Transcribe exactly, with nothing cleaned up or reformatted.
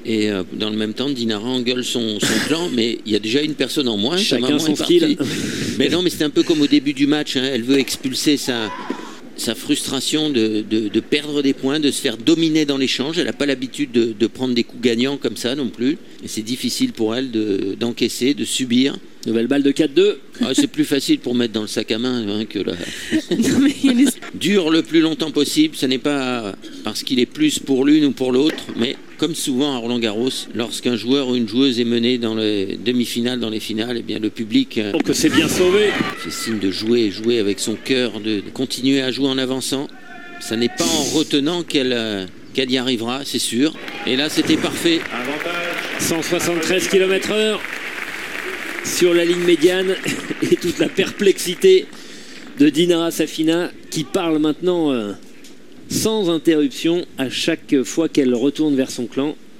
Et euh, dans le même temps, Dinara engueule son, son clan, mais il y a déjà une personne en moins. Chacun son style. Mais non, mais c'est un peu comme au début du match. Hein. Elle veut expulser sa, sa frustration de, de, de perdre des points, de se faire dominer dans l'échange. Elle n'a pas l'habitude de, de prendre des coups gagnants comme ça non plus. Et c'est difficile pour elle de, d'encaisser, de subir. Nouvelle balle de quatre deux. Ah, c'est plus facile pour mettre dans le sac à main hein, que là. Non, mais les... Dure le plus longtemps possible. Ce n'est pas parce qu'il est plus pour l'une ou pour l'autre, mais comme souvent à Roland-Garros, lorsqu'un joueur ou une joueuse est mené dans les demi-finales, dans les finales, eh bien le public euh, que c'est bien sauvé. Fait signe de jouer, jouer avec son cœur, de, de continuer à jouer en avançant. Ça n'est pas en retenant qu'elle euh, qu'elle y arrivera, c'est sûr. Et là, c'était parfait. cent soixante-treize kilomètres heure. Sur la ligne médiane et toute la perplexité de Dinara Safina qui parle maintenant euh, sans interruption à chaque fois qu'elle retourne vers son clan.